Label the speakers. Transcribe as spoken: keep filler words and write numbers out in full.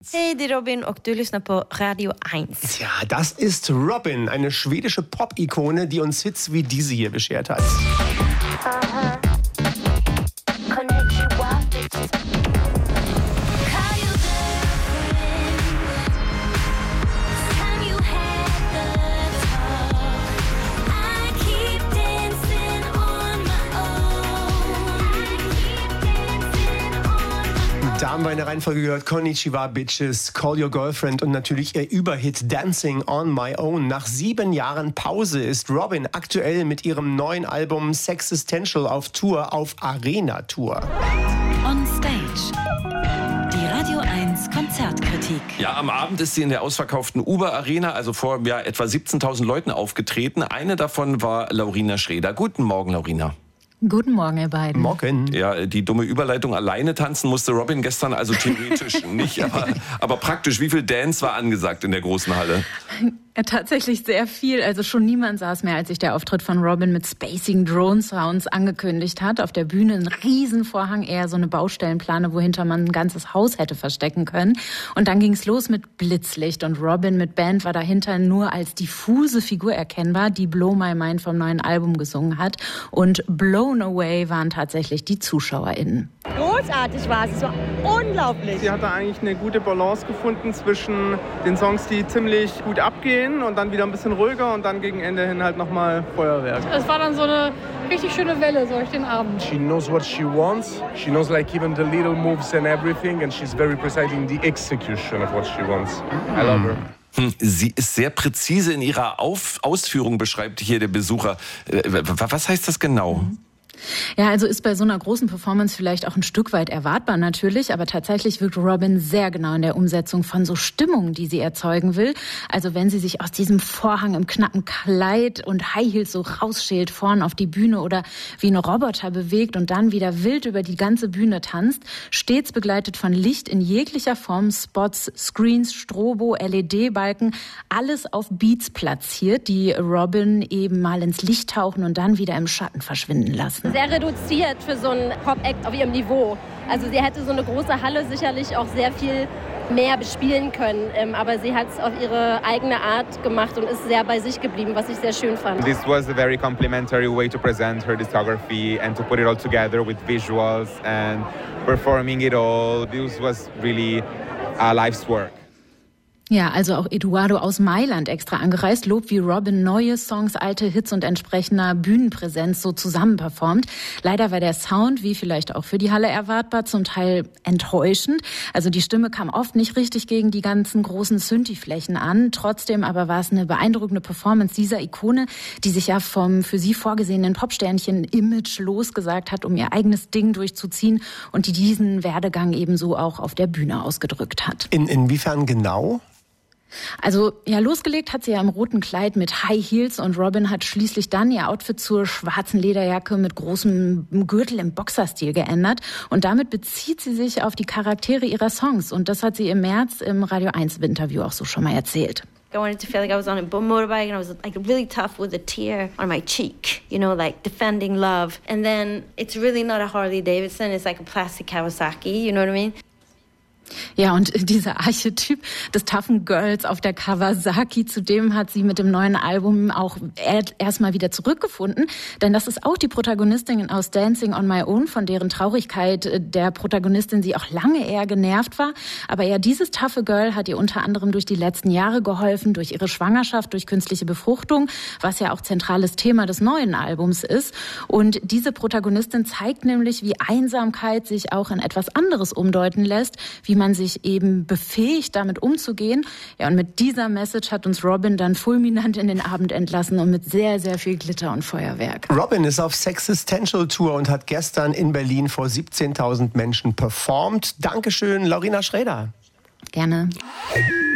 Speaker 1: Hey, die Robin och du lyssnar på Radio eins.
Speaker 2: Ja, das ist Robin, eine schwedische Pop-Ikone, die uns Hits wie diese hier beschert hat.
Speaker 3: Aha. Konnichiwa, bitches.
Speaker 2: Da haben wir in der Reihenfolge gehört, Konnichiwa Bitches, Call Your Girlfriend und natürlich ihr Überhit Dancing on My Own. Nach sieben Jahren Pause ist Robin aktuell mit ihrem neuen Album Sexistential auf Tour, auf Arena-Tour.
Speaker 4: On Stage. Die Radio eins Konzertkritik.
Speaker 5: Ja, am Abend ist sie in der ausverkauften Uber Arena, also vor ja, etwa siebzehntausend Leuten aufgetreten. Eine davon war Laurina Schraeder. Guten Morgen, Laurina.
Speaker 6: Guten Morgen, ihr beiden.
Speaker 2: Morgen.
Speaker 5: Ja, die dumme Überleitung, alleine tanzen musste Robin gestern, also theoretisch nicht, aber, aber praktisch. Wie viel Dance war angesagt in der großen Halle?
Speaker 6: Ja, tatsächlich sehr viel. Also schon niemand saß mehr, als sich der Auftritt von Robin mit spacing Drone Sounds angekündigt hat. Auf der Bühne ein Riesenvorhang, eher so eine Baustellenplane, wohinter man ein ganzes Haus hätte verstecken können. Und dann ging's los mit Blitzlicht und Robin mit Band war dahinter nur als diffuse Figur erkennbar, die Blow My Mind vom neuen Album gesungen hat. Und Blown Away waren tatsächlich die ZuschauerInnen.
Speaker 7: Großartig war es, es war unglaublich.
Speaker 8: Sie hatte eigentlich eine gute Balance gefunden zwischen den Songs, die ziemlich gut abgehen und dann wieder ein bisschen ruhiger und dann gegen Ende hin halt nochmal Feuerwerk.
Speaker 9: Es war dann so eine richtig schöne Welle so durch den Abend.
Speaker 10: She knows what she wants. She knows like even the little moves and everything and she's very precise in the execution of what she wants. I love her.
Speaker 5: Sie ist sehr präzise in ihrer Auf- Ausführung, beschreibt hier der Besucher. Was heißt das genau?
Speaker 6: Mhm. Ja, also ist bei so einer großen Performance vielleicht auch ein Stück weit erwartbar natürlich, aber tatsächlich wirkt Robin sehr genau in der Umsetzung von so Stimmungen, die sie erzeugen will. Also wenn sie sich aus diesem Vorhang im knappen Kleid und High Heels so rausschält, vorn auf die Bühne oder wie ein Roboter bewegt und dann wieder wild über die ganze Bühne tanzt, stets begleitet von Licht in jeglicher Form, Spots, Screens, Strobo, L E D-Balken, alles auf Beats platziert, die Robin eben mal ins Licht tauchen und dann wieder im Schatten verschwinden lassen.
Speaker 11: Sehr reduziert für so einen Pop-Act auf ihrem Niveau. Also sie hätte so eine große Halle sicherlich auch sehr viel mehr bespielen können, aber sie hat es auf ihre eigene Art gemacht und ist sehr bei sich geblieben, was ich sehr schön fand.
Speaker 12: This was a very complimentary way to present her discography and to put it all together with visuals and performing it all. This was really a life's work.
Speaker 6: Ja, also auch Eduardo aus Mailand extra angereist, lobt, wie Robin neue Songs, alte Hits und entsprechender Bühnenpräsenz so zusammen performt. Leider war der Sound, wie vielleicht auch für die Halle erwartbar, zum Teil enttäuschend. Also die Stimme kam oft nicht richtig gegen die ganzen großen Synthi-Flächen an. Trotzdem aber war es eine beeindruckende Performance dieser Ikone, die sich ja vom für sie vorgesehenen Popsternchen-Image losgesagt hat, um ihr eigenes Ding durchzuziehen und die diesen Werdegang ebenso auch auf der Bühne ausgedrückt hat.
Speaker 2: In, inwiefern genau?
Speaker 6: Also ja, losgelegt hat sie ja im roten Kleid mit High Heels und Robin hat schließlich dann ihr Outfit zur schwarzen Lederjacke mit großem Gürtel im Boxerstil geändert. Und damit bezieht sie sich auf die Charaktere ihrer Songs. Und das hat sie im März im Radio eins Interview auch so schon mal erzählt.
Speaker 1: I wanted to feel like I was on a motorbike and I was like really tough with a tear on my cheek, you know, like defending love. And then it's really not a Harley Davidson, it's like a plastic Kawasaki, you know what I mean?
Speaker 6: Ja, und dieser Archetyp des toughen Girls auf der Kawasaki, zu dem hat sie mit dem neuen Album auch erstmal wieder zurückgefunden. Denn das ist auch die Protagonistin aus Dancing on My Own, von deren Traurigkeit der Protagonistin sie auch lange eher genervt war. Aber ja, dieses toughe Girl hat ihr unter anderem durch die letzten Jahre geholfen, durch ihre Schwangerschaft, durch künstliche Befruchtung, was ja auch zentrales Thema des neuen Albums ist. Und diese Protagonistin zeigt nämlich, wie Einsamkeit sich auch in etwas anderes umdeuten lässt, wie man sich eben befähigt, damit umzugehen. Ja, und mit dieser Message hat uns Robin dann fulminant in den Abend entlassen und mit sehr, sehr viel Glitter und Feuerwerk.
Speaker 2: Robin ist auf Sexistential Tour und hat gestern in Berlin vor siebzehntausend Menschen performt. Dankeschön, Laurina Schraeder.
Speaker 6: Gerne.